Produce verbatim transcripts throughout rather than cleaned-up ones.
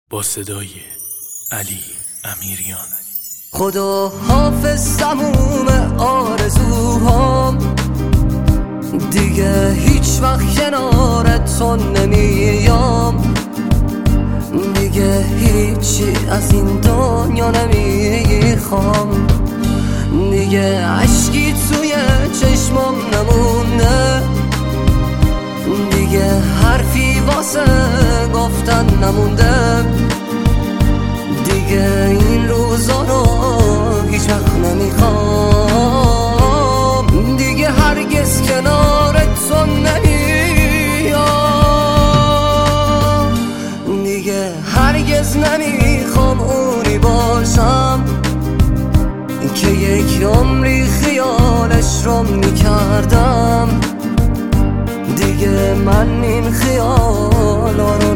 با صدای علی امیریان. خدا حافظ تموم آرزوهام، دیگه هیچ وقت کنارت تو نمیام، دیگه هیچی از این دنیا نمیخوام، دیگه عشقی توی چشمام نمونده، دیگه حرفی واسه گفتن نمونده، دیگه این روزا رو هیچ وقت نمیخوام، دیگه هرگز کنارت تو نمیام، دیگه هرگز نمیخوام اونی باشم که یک عمری خیالش رو میکردم، دیگه من این خیالا رو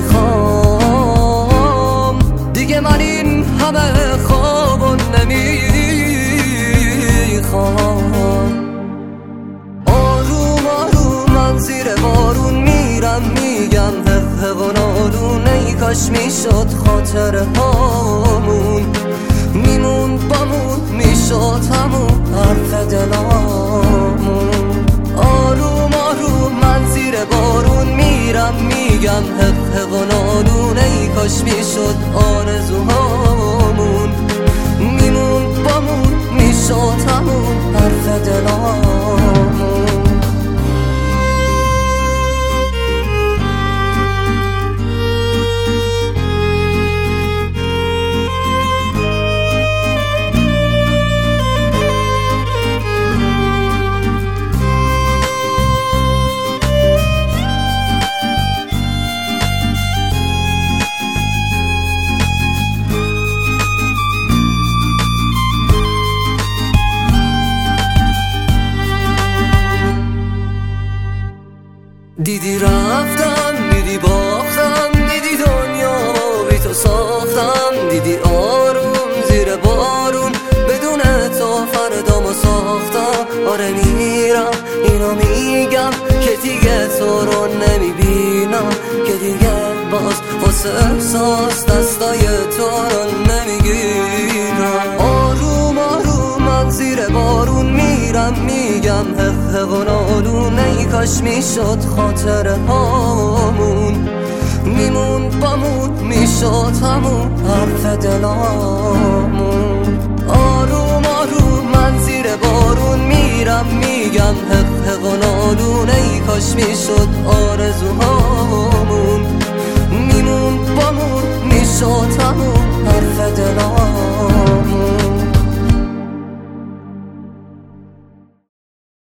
نمیخوام، دیگه من این همه خوابو نمیخوام. آروم آروم من زیر بارون میرم، میگم هه و نالون، ای کاش میشد خاطر هامون میمون بامون، میشد همون حرف دلامون. آروم آروم من زیر بارون میرم، میگم هه و نالون، ای کاش میشد آرزوهامون میمون بامون، میشد همون حرف دلامون. دیدی رفتم، دیدی باختم، دیدی دنیا بی تو ساختم، دیدی آروم زیر بارون بدون تو فردامو ساختم. آره میرم اینو میگم که دیگه تو رو نمیبینم، که دیگه باز واسه احساس دستای تو رو نمیگیرم. آروم آروم من زیر بارون میرم، میگم هه و نالون، ای کاش میشد خاطر هامون میمون بامون، میشد همون حرف دلامون. آروم آروم من زیر بارون میرم، میگم هه و نالون، ای کاش میشد آرزوهامون میمون بامون، میشد همون حرف دلامون.